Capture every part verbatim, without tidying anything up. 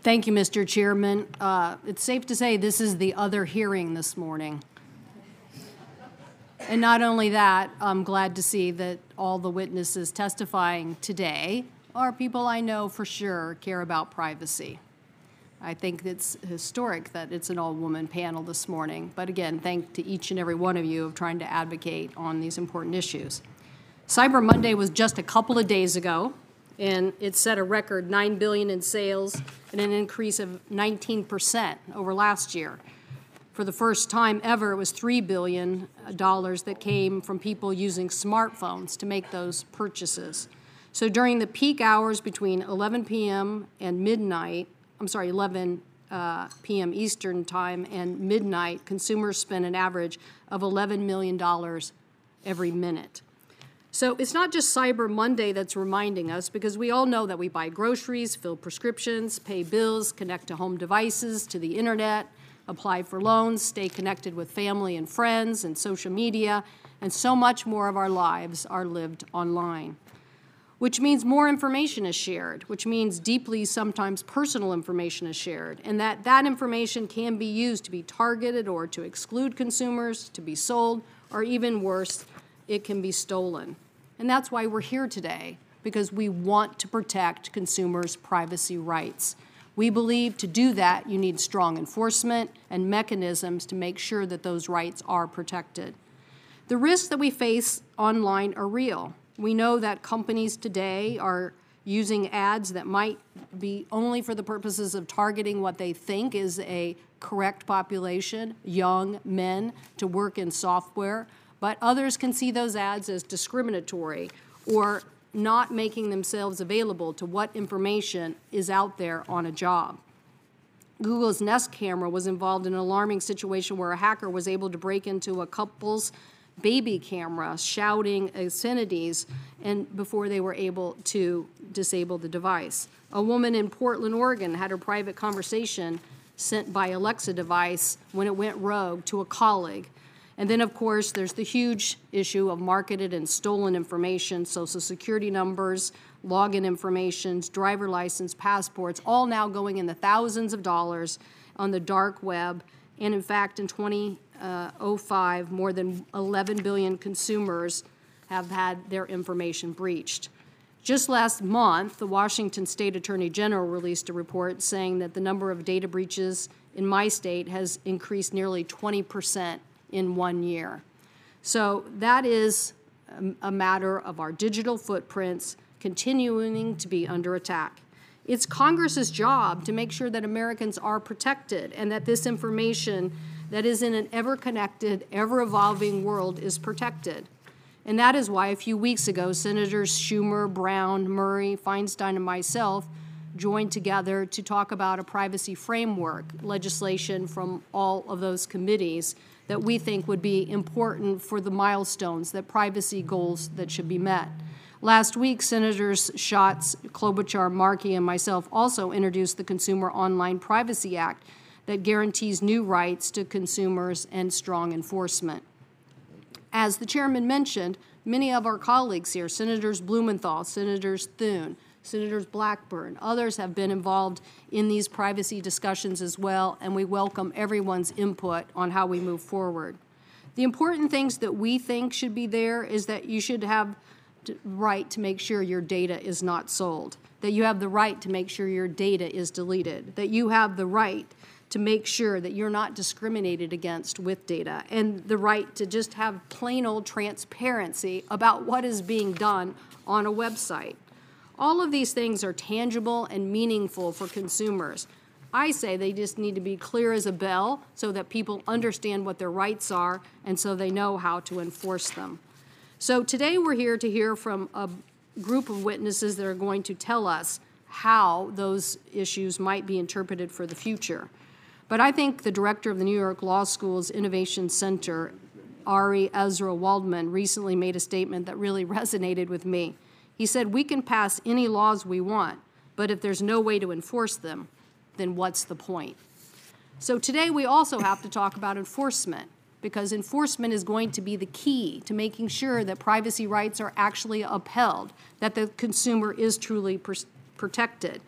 Thank you, Mister Chairman. Uh, it's safe to say this is the other hearing this morning. And not only that, I'm glad to see that all the witnesses testifying today are people I know for sure care about privacy. I think it's historic that it's an all-woman panel this morning. But again, thank to each and every one of you of trying to advocate on these important issues. Cyber Monday was just a couple of days ago, and it set a record nine billion dollars in sales and an increase of nineteen percent over last year. For the first time ever, it was three billion dollars that came from people using smartphones to make those purchases. So during the peak hours between eleven p m and midnight, I'm sorry, eleven p m Eastern time and midnight, consumers spent an average of eleven million dollars every minute. So it's not just Cyber Monday that's reminding us, because we all know that we buy groceries, fill prescriptions, pay bills, connect to home devices, to the internet, apply for loans, stay connected with family and friends and social media, and so much more of our lives are lived online. Which means more information is shared, which means deeply, sometimes personal information is shared, and that that information can be used to be targeted or to exclude consumers, to be sold, or even worse, it can be stolen. And that's why we're here today, because we want to protect consumers' privacy rights. We believe to do that, you need strong enforcement and mechanisms to make sure that those rights are protected. The risks that we face online are real. We know that companies today are using ads that might be only for the purposes of targeting what they think is a correct population, young men, to work in software, but others can see those ads as discriminatory or not making themselves available to what information is out there on a job. Google's Nest camera was involved in an alarming situation where a hacker was able to break into a couple's baby camera, shouting obscenities, and before they were able to disable the device. A woman in Portland, Oregon had her private conversation sent by Alexa device when it went rogue to a colleague. And then, of course, there's the huge issue of marketed and stolen information, social security numbers, login information, driver license, passports, all now going in the thousands of dollars on the dark web. And in fact, in twenty oh five, more than eleven billion consumers have had their information breached. Just last month, the Washington State Attorney General released a report saying that the number of data breaches in my state has increased nearly twenty percent in one year. So that is a matter of our digital footprints continuing to be under attack. It's Congress's job to make sure that Americans are protected and that this information that is in an ever-connected, ever-evolving world is protected. And that is why a few weeks ago, Senators Schumer, Brown, Murray, Feinstein, and myself joined together to talk about a privacy framework, legislation from all of those committees that we think would be important for the milestones, that privacy goals that should be met. Last week, Senators Schatz, Klobuchar, Markey, and myself also introduced the Consumer Online Privacy Act that guarantees new rights to consumers and strong enforcement. As the chairman mentioned, many of our colleagues here, Senators Blumenthal, Senators Thune, Senators Blackburn, others have been involved in these privacy discussions as well, and we welcome everyone's input on how we move forward. The important things that we think should be there is that you should have the right to make sure your data is not sold, that you have the right to make sure your data is deleted, that you have the right to make sure that you're not discriminated against with data, and the right to just have plain old transparency about what is being done on a website. All of these things are tangible and meaningful for consumers. I say they just need to be clear as a bell so that people understand what their rights are and so they know how to enforce them. So today we're here to hear from a group of witnesses that are going to tell us how those issues might be interpreted for the future. But I think the director of the New York Law School's Innovation Center, Ari Ezra Waldman, recently made a statement that really resonated with me. He said, we can pass any laws we want, but if there's no way to enforce them, then what's the point? So today we also have to talk about enforcement, because enforcement is going to be the key to making sure that privacy rights are actually upheld, that the consumer is truly pr- protected.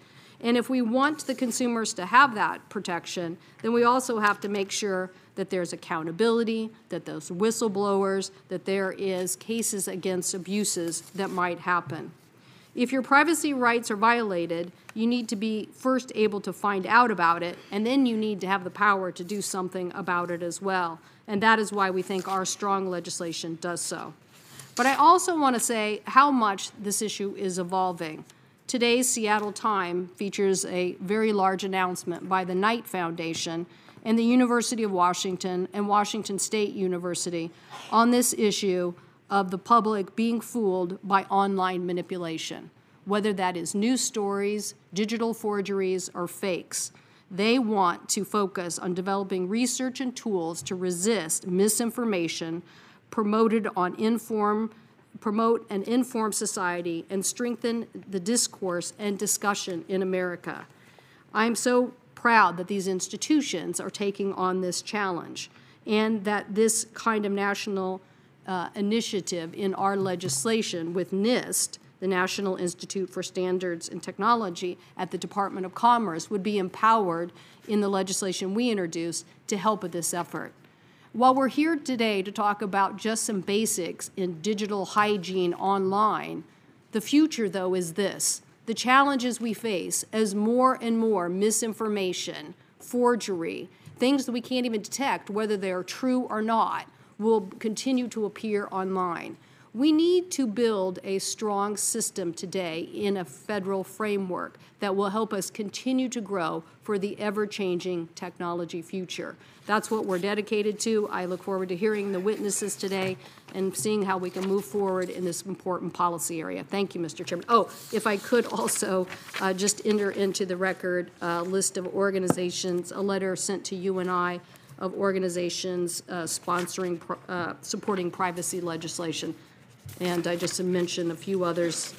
And if we want the consumers to have that protection, then we also have to make sure that there's accountability, that those whistleblowers, that there is cases against abuses that might happen. If your privacy rights are violated, you need to be first able to find out about it, and then you need to have the power to do something about it as well. And that is why we think our strong legislation does so. But I also want to say how much this issue is evolving. Today's Seattle Times features a very large announcement by the Knight Foundation and the University of Washington and Washington State University on this issue of the public being fooled by online manipulation, whether that is news stories, digital forgeries, or fakes. They want to focus on developing research and tools to resist misinformation promoted on inform, promote an informed society and strengthen the discourse and discussion in America. I'm so proud that these institutions are taking on this challenge and that this kind of national uh, initiative in our legislation with NIST, the National Institute for Standards and Technology at the Department of Commerce, would be empowered in the legislation we introduced to help with this effort. While we're here today to talk about just some basics in digital hygiene online, the future, though, is this. The challenges we face as more and more misinformation, forgery, things that we can't even detect whether they are true or not, will continue to appear online. We need to build a strong system today in a federal framework that will help us continue to grow for the ever-changing technology future. That's what we're dedicated to. I look forward to hearing the witnesses today and seeing how we can move forward in this important policy area. Thank you, Mister Chairman. Oh, if I could also uh, just enter into the record a list of organizations, a letter sent to you and I of organizations uh, sponsoring, uh, supporting privacy legislation. And I just mentioned a few others,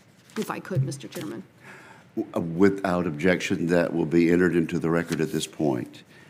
if I could, Mister Chairman. Without objection, that will be entered into the record at this point.